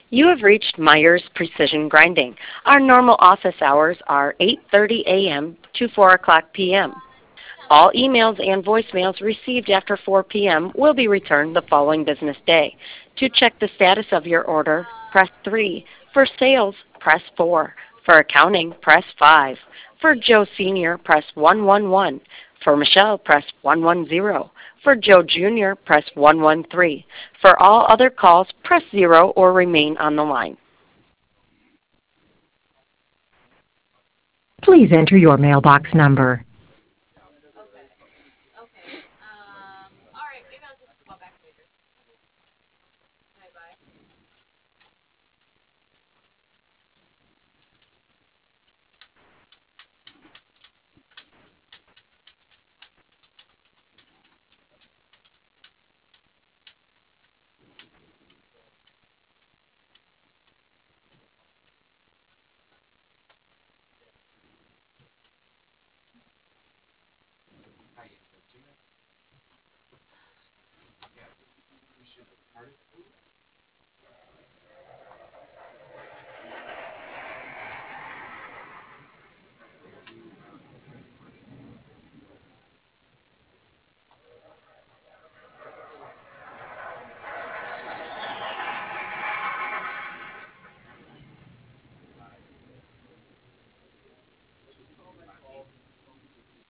You have reached Myers Precision Grinding. Our normal office hours are 8:30 a.m. to 4 o'clock p.m. All emails and voicemails received after 4 p.m. will be returned the following business day. To check the status of your order, press 3. For sales, press 4. For accounting, press 5. For Joe Sr., press 111. For Michelle, press 110. For Joe Jr., press 113. For all other calls, press 0 or remain on the line. Please enter your mailbox number.